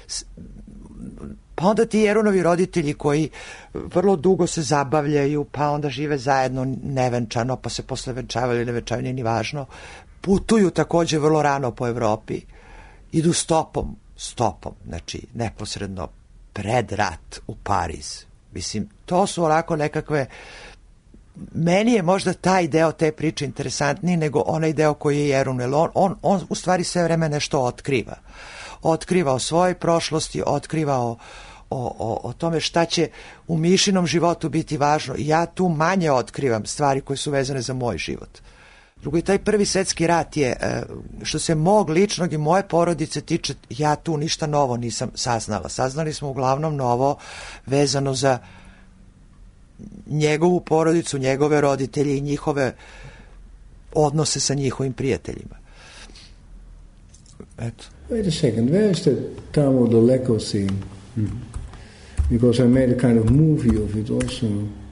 [SPEAKER 7] Pa onda ti Jerunovi roditelji koji vrlo dugo se zabavljaju, pa onda žive zajedno nevenčano, pa se posle venčavaju ili ne venčavaju, nije ni važno. Putuju takođe vrlo rano po Evropi, idu stopom, znači neposredno pred rat u Pariz. Mislim, to su onako nekakve, meni je možda taj deo te priče interesantniji nego onaj deo koji je Jerun, jer on u stvari sve vreme nešto otkriva. otkriva o svojoj prošlosti, otkriva o tome šta će u Mišinom životu biti važno. Ja tu manje otkrivam stvari koje su vezane za moj život. Drugo, i taj Prvi svjetski rat je, što se mog ličnog i moje porodice tiče, ja tu ništa novo nisam saznala. Saznali smo uglavnom novo vezano za njegovu porodicu, njegove roditelje i njihove odnose sa njihovim prijateljima. Eto.
[SPEAKER 3] Wait a second, where is the Tamo Daleko scene? Because I made a kind of movie of it also.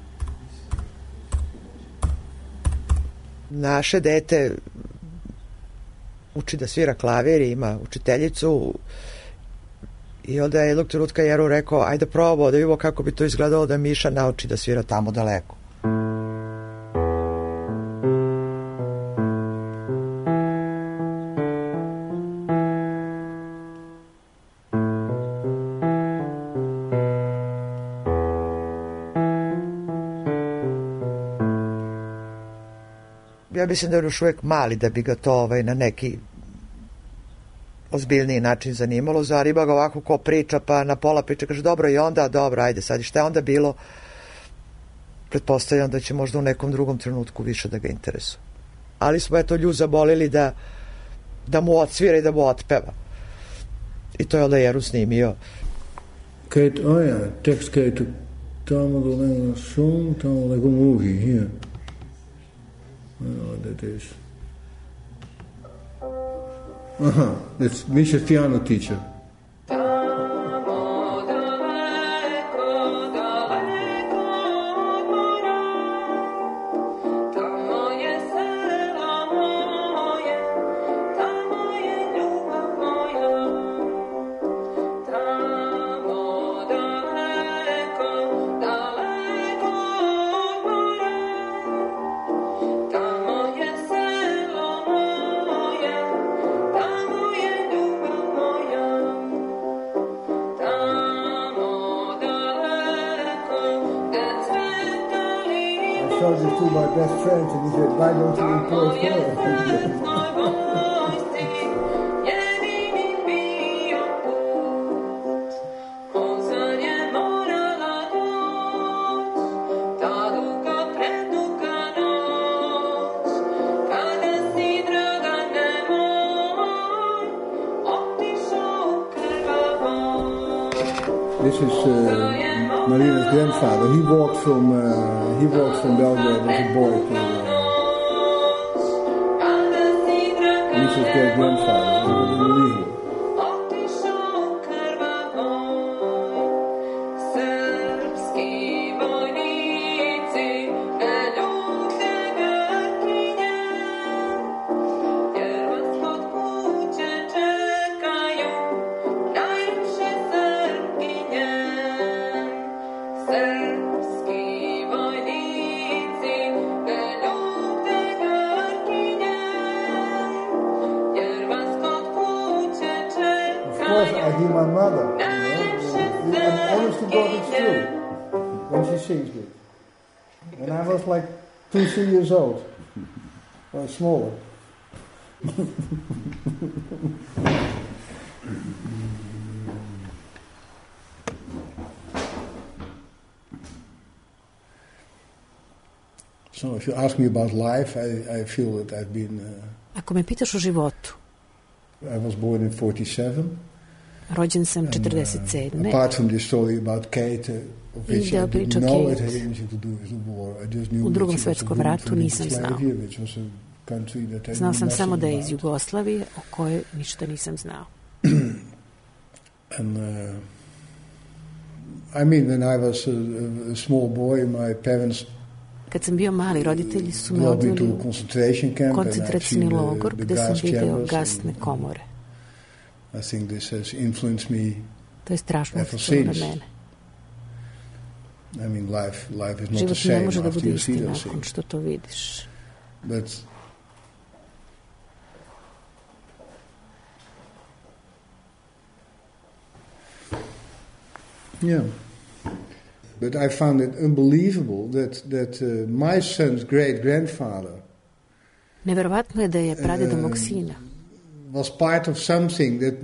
[SPEAKER 7] Naše dete uči da svira klavir, ima učiteljicu i onda je jednog trenutka Jeru rekao, ajde probao da vidimo kako bi to izgledalo da Miša nauči da svira Tamo daleko. Ja mislim da je još uvijek mali da bi ga to na neki ozbiljniji način zanimalo. Zariba ga ovako ko priča, pa na pola priča kaže dobro i onda, dobro, ajde sad i šta je onda bilo. Pretpostavljam da će možda u nekom drugom trenutku više da ga interesuje. Ali smo eto Lju zabolili da mu odsvira i da mu otpeva. I to je onda Jeru snimio.
[SPEAKER 3] Tekst Kate Tamo Daleko song, Tamo Daleko movie, here. I don't know what that is. It's Misha's piano teacher. showed this to my best friends, and he said, why don't you report her? This is Marina's grandfather. He walked from Belgrade as a boy to Lisa's great grandfather. Unbelievable. I hear my mother, and honest to God, it's true, when she sings it. And I was like 2-3 years old, or smaller. So if you ask me about life, I feel that I've been...
[SPEAKER 4] Ako me pitaš o životu,
[SPEAKER 3] I was born in 47.
[SPEAKER 4] Rođen sam 47.
[SPEAKER 3] Apart from this story about Kate, of which I didn't know it had anything to do with the war. I just knew
[SPEAKER 4] u Drugom svetskom ratu nisam znao. Znao sam samo da je iz Jugoslavije, o kojoj ništa nisam znao.
[SPEAKER 3] And I mean, when I was a small boy, my parents
[SPEAKER 4] kad sam bio mali, roditelji su me odveli u koncentracioni logor gde sam video gasne komore.
[SPEAKER 3] I think this has influenced me.
[SPEAKER 4] To je strašno utjecalo na mene.
[SPEAKER 3] I mean, life is not
[SPEAKER 4] život
[SPEAKER 3] the same
[SPEAKER 4] ne može da
[SPEAKER 3] after
[SPEAKER 4] bude
[SPEAKER 3] you
[SPEAKER 4] isti
[SPEAKER 3] see those
[SPEAKER 4] nakon
[SPEAKER 3] things.
[SPEAKER 4] što to vidiš.
[SPEAKER 3] But yeah. But I found it unbelievable that my son's great grandfather
[SPEAKER 4] Neverovatno je da je pradeda mog sina
[SPEAKER 3] was part of something that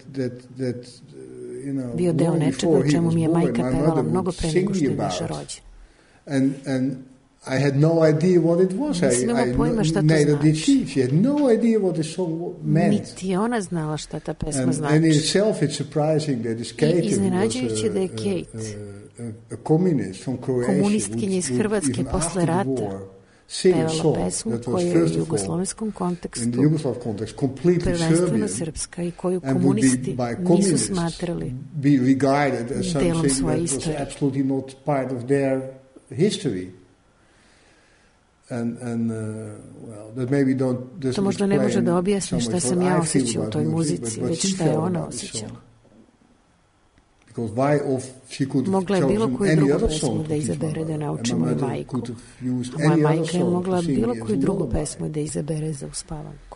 [SPEAKER 4] bio deo nečega o čemu mi je majka pevala mnogo pre nego što je naša rođena.
[SPEAKER 3] And I had no idea what it was. Neither did she. She had no idea what the song meant.
[SPEAKER 4] Niti ona znala šta ta pesma znači.
[SPEAKER 3] And in itself it's surprising that is Kate.
[SPEAKER 4] Iznenađujuće da je Kate,
[SPEAKER 3] a communist from Croatia,
[SPEAKER 4] komunistkinja iz Hrvatske posle rata, pevala pesmu koja je u jugoslovenskom kontekstu prvenstveno srpska i koju komunisti nisu smatrali delom svoje istorije. To možda ne može da objasni šta sam ja osjećao u toj muzici, već šta je ona osjećala. Mogla je bilo koju drugu pesmu da izabere da nauči moju majku, a moja majka je mogla bilo koju drugu pesmu da izabere za uspavanku.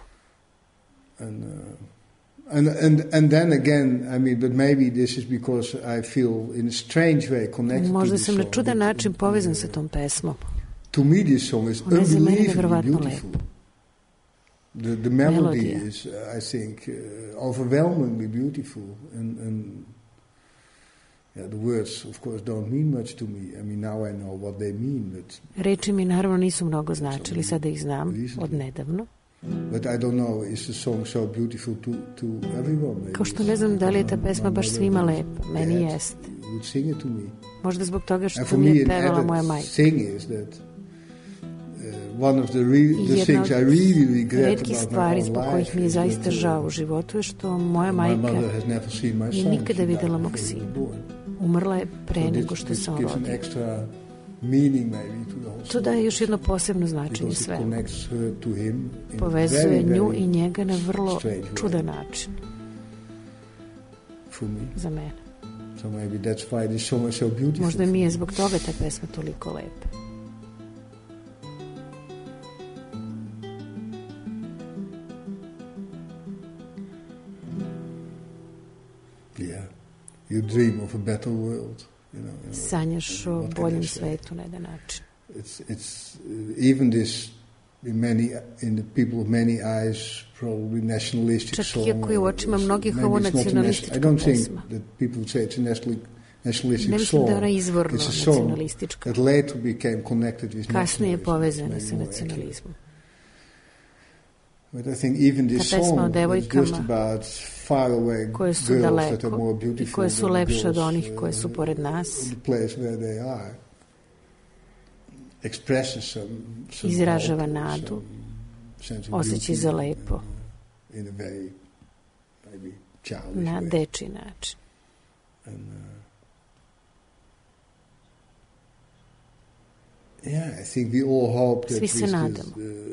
[SPEAKER 3] And then again, I mean, but maybe this is because I feel in a strange way connected to
[SPEAKER 4] Možda
[SPEAKER 3] the
[SPEAKER 4] sam na
[SPEAKER 3] song.
[SPEAKER 4] čudan način povezan sa tom pesmom.
[SPEAKER 3] To me, this song is unbelievably beautiful. The melody is, I think, overwhelmingly beautiful, and the words, of course, don't mean much to me. I mean, now I know what they mean, but
[SPEAKER 4] Reči mi naravno nisu mnogo značili, sada ih znam od nedavno.
[SPEAKER 3] But I don't know, is the song so beautiful to everyone? Maybe.
[SPEAKER 4] Kao što ne znam da li je ta pesma baš svima lepa, meni jeste.
[SPEAKER 3] Would sing it to me.
[SPEAKER 4] Možda zbog toga što mi je pevala moja majka.
[SPEAKER 3] Thing is that one of the things I really regret
[SPEAKER 4] retkih
[SPEAKER 3] about
[SPEAKER 4] stvari
[SPEAKER 3] my
[SPEAKER 4] zbog
[SPEAKER 3] own
[SPEAKER 4] kojih mi je
[SPEAKER 3] life
[SPEAKER 4] zaista
[SPEAKER 3] is
[SPEAKER 4] žao u životu je što moja
[SPEAKER 3] my
[SPEAKER 4] majka
[SPEAKER 3] mother has never seen my
[SPEAKER 4] nije
[SPEAKER 3] son.
[SPEAKER 4] nikada
[SPEAKER 3] She
[SPEAKER 4] videla
[SPEAKER 3] died
[SPEAKER 4] mog
[SPEAKER 3] before he
[SPEAKER 4] sina.
[SPEAKER 3] was born.
[SPEAKER 4] Umrla je pre
[SPEAKER 3] So
[SPEAKER 4] nego što
[SPEAKER 3] this
[SPEAKER 4] se on
[SPEAKER 3] gives an
[SPEAKER 4] rodio.
[SPEAKER 3] extra meaning maybe to the whole
[SPEAKER 4] To
[SPEAKER 3] song.
[SPEAKER 4] daje još jedno posebno značenje
[SPEAKER 3] Because it
[SPEAKER 4] svemu.
[SPEAKER 3] connects her to him in a
[SPEAKER 4] Povezuje
[SPEAKER 3] very,
[SPEAKER 4] nju
[SPEAKER 3] very
[SPEAKER 4] i njega na vrlo
[SPEAKER 3] strange way.
[SPEAKER 4] čudan način
[SPEAKER 3] for me.
[SPEAKER 4] za mene.
[SPEAKER 3] So maybe that's why this song is so beautiful.
[SPEAKER 4] Možda mi je zbog toga ta pesma toliko lepa.
[SPEAKER 3] Yeah. You dream of a better world.
[SPEAKER 4] Sanjaš o boljem svetu na jedan način.
[SPEAKER 3] It's even this in the people of many eyes probably nationalistic
[SPEAKER 4] Čak
[SPEAKER 3] song.
[SPEAKER 4] i ako je u očima mnogih ovo nacionalistička
[SPEAKER 3] I don't think
[SPEAKER 4] pesma.
[SPEAKER 3] that people would say it's a nationalistic
[SPEAKER 4] Ne mislim
[SPEAKER 3] song.
[SPEAKER 4] da je ona izvorno
[SPEAKER 3] It's a song
[SPEAKER 4] nacionalistička.
[SPEAKER 3] that later became connected with
[SPEAKER 4] Kasnije je
[SPEAKER 3] nationalism.
[SPEAKER 4] povezana sa
[SPEAKER 3] Maybe more
[SPEAKER 4] nacionalizmom.
[SPEAKER 3] But I think even this
[SPEAKER 4] Ta pesma o
[SPEAKER 3] song is
[SPEAKER 4] devojkama
[SPEAKER 3] just about far away
[SPEAKER 4] koje su
[SPEAKER 3] girls that are
[SPEAKER 4] daleko
[SPEAKER 3] more
[SPEAKER 4] i
[SPEAKER 3] beautiful
[SPEAKER 4] koje su
[SPEAKER 3] than
[SPEAKER 4] lepše od
[SPEAKER 3] girls,
[SPEAKER 4] onih koje su pored nas.
[SPEAKER 3] the place where they are. Expresses some
[SPEAKER 4] Izražava
[SPEAKER 3] hope,
[SPEAKER 4] nadu,
[SPEAKER 3] some sense of
[SPEAKER 4] osjećaj
[SPEAKER 3] beauty,
[SPEAKER 4] za lepo
[SPEAKER 3] in a very maybe childish
[SPEAKER 4] na
[SPEAKER 3] way.
[SPEAKER 4] dečiji način.
[SPEAKER 3] And, yeah, I think we all hope that
[SPEAKER 4] Svi se
[SPEAKER 3] with
[SPEAKER 4] nadamo.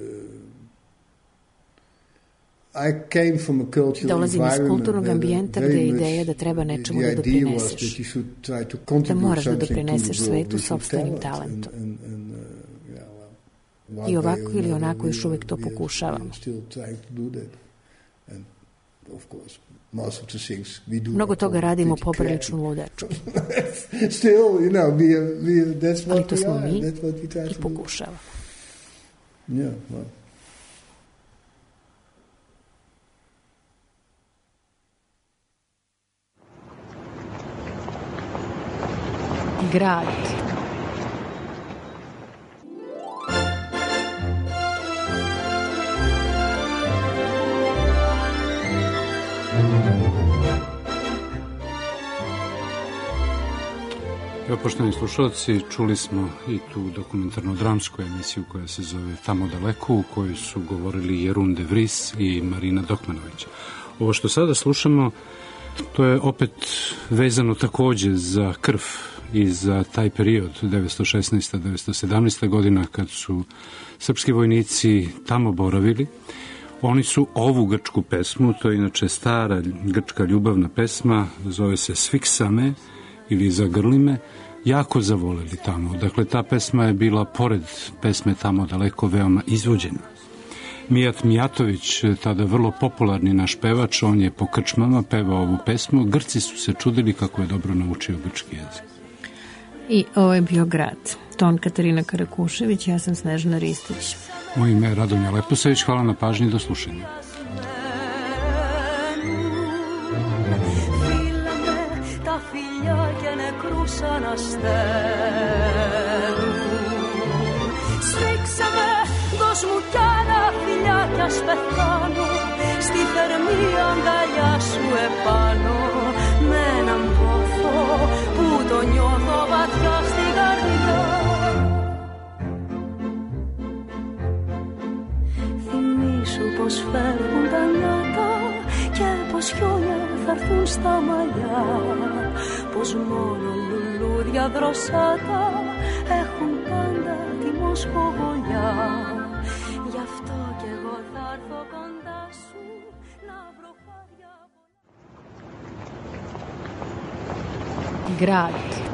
[SPEAKER 3] I came from a cultural
[SPEAKER 4] Dolazim iz
[SPEAKER 3] environment
[SPEAKER 4] kulturnog
[SPEAKER 3] where
[SPEAKER 4] ambijenta
[SPEAKER 3] very
[SPEAKER 4] gde je
[SPEAKER 3] much
[SPEAKER 4] ideja da treba nečemu
[SPEAKER 3] the
[SPEAKER 4] da
[SPEAKER 3] idea was
[SPEAKER 4] doprineseš.
[SPEAKER 3] that you should try to
[SPEAKER 4] Da
[SPEAKER 3] contribute
[SPEAKER 4] moraš da
[SPEAKER 3] something to the
[SPEAKER 4] doprineseš
[SPEAKER 3] world
[SPEAKER 4] svetu
[SPEAKER 3] with your
[SPEAKER 4] sopstvenim
[SPEAKER 3] talent.
[SPEAKER 4] talentom.
[SPEAKER 3] Yeah, well, one
[SPEAKER 4] I
[SPEAKER 3] way
[SPEAKER 4] ovako
[SPEAKER 3] or
[SPEAKER 4] ili
[SPEAKER 3] another
[SPEAKER 4] onako još
[SPEAKER 3] we
[SPEAKER 4] uvek to
[SPEAKER 3] are
[SPEAKER 4] pokušavamo.
[SPEAKER 3] still trying to do that. And of course, most of the things we do.
[SPEAKER 4] Mnogo
[SPEAKER 3] are
[SPEAKER 4] toga radimo
[SPEAKER 3] pretty
[SPEAKER 4] poprilično
[SPEAKER 3] crappy.
[SPEAKER 4] ludački,
[SPEAKER 3] Still, that's
[SPEAKER 4] ali
[SPEAKER 3] what
[SPEAKER 4] to
[SPEAKER 3] we
[SPEAKER 4] smo
[SPEAKER 3] are.
[SPEAKER 4] mi
[SPEAKER 3] That's what we try
[SPEAKER 4] i
[SPEAKER 3] to do.
[SPEAKER 4] pokušavamo.
[SPEAKER 3] Yeah, well.
[SPEAKER 4] Grad.
[SPEAKER 5] Evo, poštovani slušalci, čuli smo i tu dokumentarno-dramsku emisiju koja se zove Tamo daleko, u kojoj su govorili Jeroen de Vries i Marina Dokmanović. Ovo što sada slušamo, to je opet vezano takođe za krv i za taj period 1916-1917. godina kad su srpski vojnici tamo boravili. Oni su ovu grčku pesmu, to je inače stara grčka ljubavna pesma, zove se Sfiksame ili Zagrli me, jako zavoleli tamo. Dakle, ta pesma je bila, pored pesme Tamo daleko, veoma izvođena. Mijat Mijatović, tada vrlo popularni naš pevač, on je po krčmama pevao ovu pesmu. Grci su se čudili kako je dobro naučio grčki jezik.
[SPEAKER 4] I ovo je bio Grad. Ton Katarina Karakušević, ja sam Snežana Ristić.
[SPEAKER 5] Moje ime je Radomir Leposavić, hvala na pažnji, do slušanja.
[SPEAKER 8] φιλιά και νεκρούς αναστέλουν. Σφίξε με, δώσ' μου κι άλλα φιλιά κι ας πεθάνω στη θερμή αγκαλιά σου επάνω, με έναν πόθο που το νιώθω βαθιά στην καρδιά. Θυμήσου πως φεύγουν τα νιάτα και πως χιόνια θα έρθουν στα μαλλιά, πως μόνο λουλούδια δροσάτα έχουν πάντα τη μοσχοβολιά. Γι' αυτό κι εγώ θα έρθω κοντά σου να βρω χάδια.
[SPEAKER 4] Grad.